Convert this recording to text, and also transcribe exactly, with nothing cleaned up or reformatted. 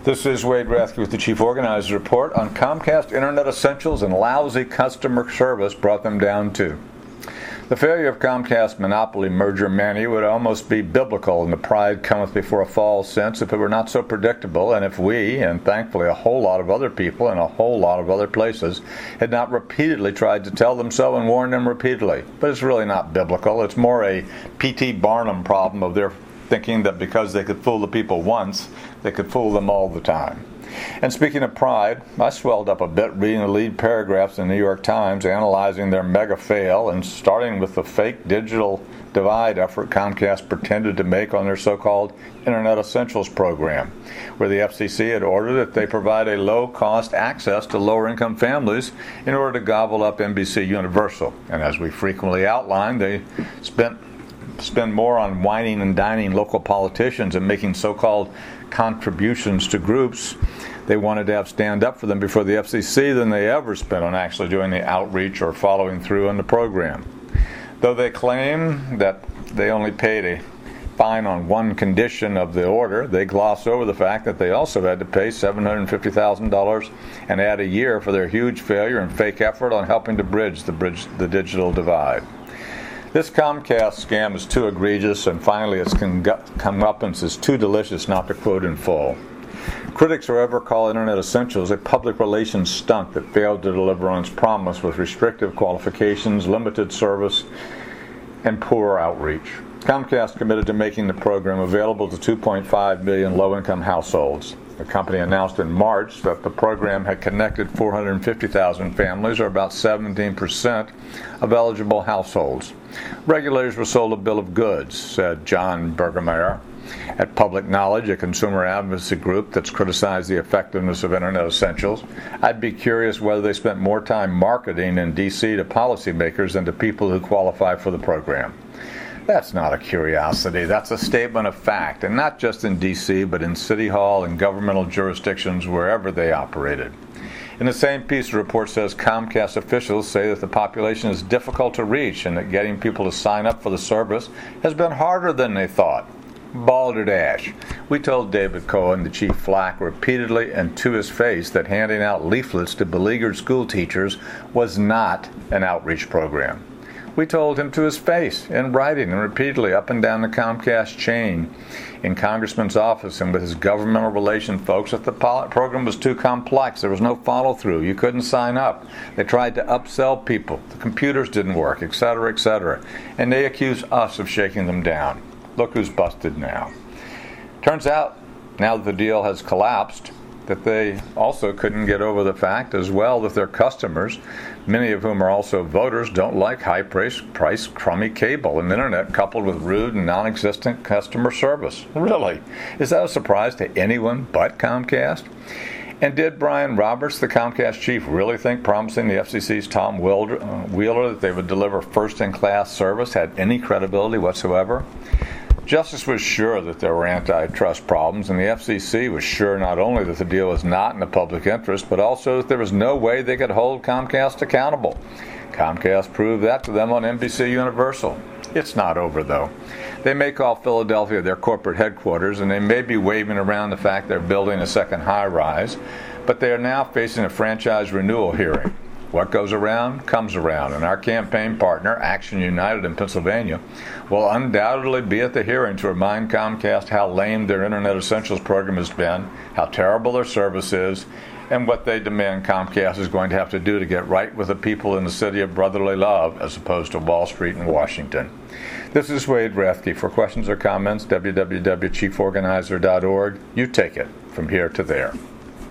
This is Wade Rathke with the Chief Organizer Report on Comcast Internet Essentials and lousy customer service brought them down to. The failure of Comcast monopoly merger mania would almost be biblical in the pride cometh before a fall sense if it were not so predictable, and if we, and thankfully a whole lot of other people in a whole lot of other places, had not repeatedly tried to tell them so and warn them repeatedly. But it's really not biblical. It's more a P T Barnum problem of their thinking that because they could fool the people once, they could fool them all the time. And speaking of pride, I swelled up a bit reading the lead paragraphs in the New York Times analyzing their mega fail and starting with the fake digital divide effort Comcast pretended to make on their so-called Internet Essentials program, where the F C C had ordered that they provide a low-cost access to lower-income families in order to gobble up N B C Universal. And as we frequently outlined, they spent spend more on whining and dining local politicians and making so-called contributions to groups they wanted to have stand up for them before the F C C than they ever spent on actually doing the outreach or following through on the program. Though they claim that they only paid a fine on one condition of the order, they gloss over the fact that they also had to pay seven hundred fifty thousand dollars and add a year for their huge failure and fake effort on helping to bridge the, bridge the digital divide. This Comcast scam is too egregious, and finally its comeuppance is too delicious not to quote in full. Critics forever call Internet Essentials a public relations stunt that failed to deliver on its promise with restrictive qualifications, limited service, and poor outreach. Comcast committed to making the program available to two point five million low-income households. The company announced in March that the program had connected four hundred fifty thousand families, or about seventeen percent of eligible households. Regulators were sold a bill of goods, said John Bergemeyer at Public Knowledge, a consumer advocacy group that's criticized the effectiveness of Internet Essentials. I'd be curious whether they spent more time marketing in D C to policymakers than to people who qualify for the program. That's not a curiosity. That's a statement of fact, and not just in D C, but in City Hall and governmental jurisdictions wherever they operated. In the same piece, the report says Comcast officials say that the population is difficult to reach and that getting people to sign up for the service has been harder than they thought. Balderdash. We told David Cohen, the chief flack, repeatedly and to his face that handing out leaflets to beleaguered school teachers was not an outreach program. We told him to his face, in writing and repeatedly up and down the Comcast chain, in Congressman's office and with his governmental relations folks, that the program was too complex. There was no follow-through. You couldn't sign up. They tried to upsell people. The computers didn't work, et cetera, et cetera. And they accused us of shaking them down. Look who's busted now. Turns out, now that the deal has collapsed, that they also couldn't get over the fact as well that their customers, many of whom are also voters, don't like high-price, crummy cable and internet coupled with rude and non-existent customer service. Really? Is that a surprise to anyone but Comcast? And did Brian Roberts, the Comcast chief, really think promising the F C C's Tom Wheeler that they would deliver first-in-class service had any credibility whatsoever? Justice was sure that there were antitrust problems, and the F C C was sure not only that the deal was not in the public interest, but also that there was no way they could hold Comcast accountable. Comcast proved that to them on N B C Universal. It's not over, though. They may call Philadelphia their corporate headquarters, and they may be waving around the fact they're building a second high-rise, but they are now facing a franchise renewal hearing. What goes around comes around, and our campaign partner, Action United in Pennsylvania, will undoubtedly be at the hearing to remind Comcast how lame their Internet Essentials program has been, how terrible their service is, and what they demand Comcast is going to have to do to get right with the people in the city of brotherly love as opposed to Wall Street and Washington. This is Wade Rathke. For questions or comments, w w w dot chief organizer dot org. You take it from here to there.